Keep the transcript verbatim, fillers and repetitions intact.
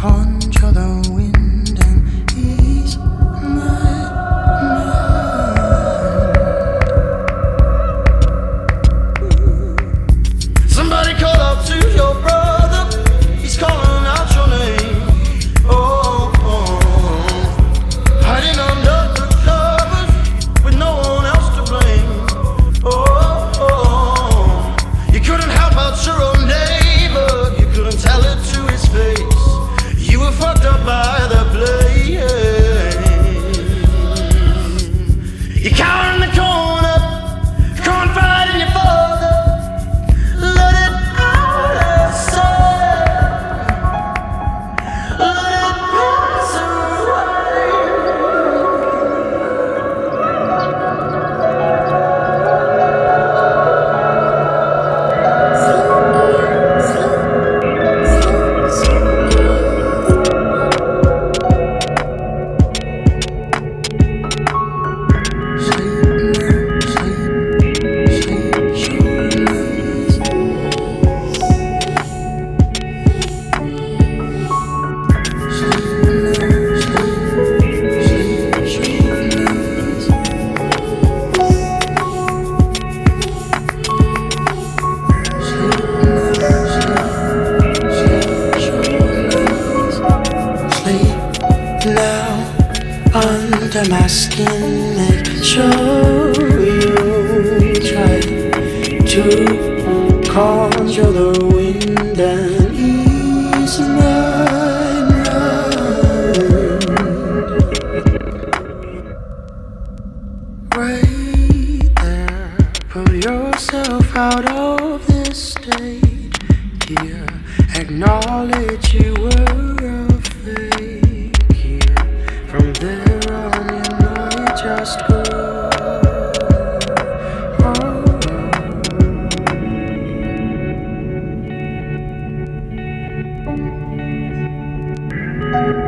conjure the wind and ease my mind. Somebody call out to your brother, he's calling out your name. Oh, oh. Hiding under the covers with no one else to blame. Oh, oh. You couldn't help out your own neighbor, you couldn't tell it to his face. You were fucked up by the blame. You cower in the corner, confide in your father. Let it out outside. Let it pass away. Under my skin, make sure you try to conjure the wind and ease my mind. Right there, pull yourself out of this stage here. Acknowledge you were a fake here. From there on, you know you just go. Oh.